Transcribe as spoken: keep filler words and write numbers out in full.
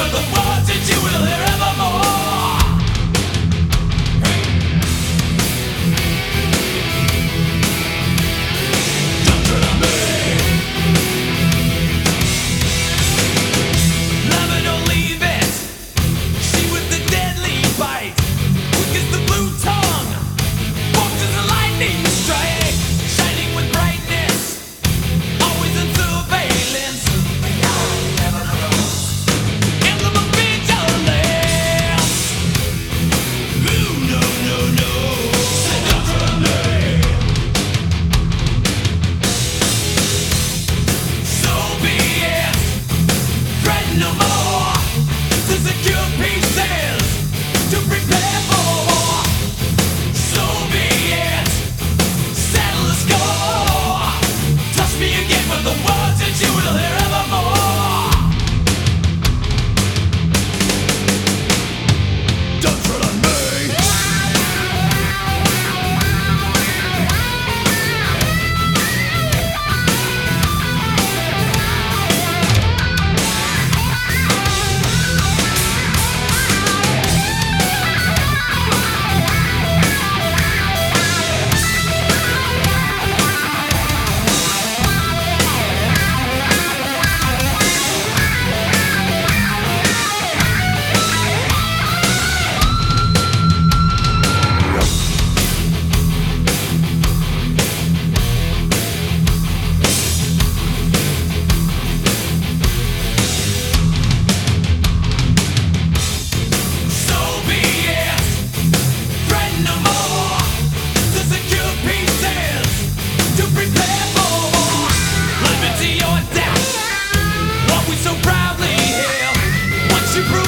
but the words that you will hear evermore. Don't tread on me. Love it or leave it. She with the deadly bite, quick as the blue tongue, walks as a lightning strike, shining with brightness, always in surveillance. Never close. Emblem of vigilance. Ooh, no, no, no. Say don't tread on me. So be it. Threaten no more. To secure pieces. To prepare for war. So be it. Settle the score. Touch me again with the words that you will hear evermore. Don't tread on me. So be it. Threaten no more. To secure pieces. To prepare for war. Liberty or death. What we so proudly hail. Once you prove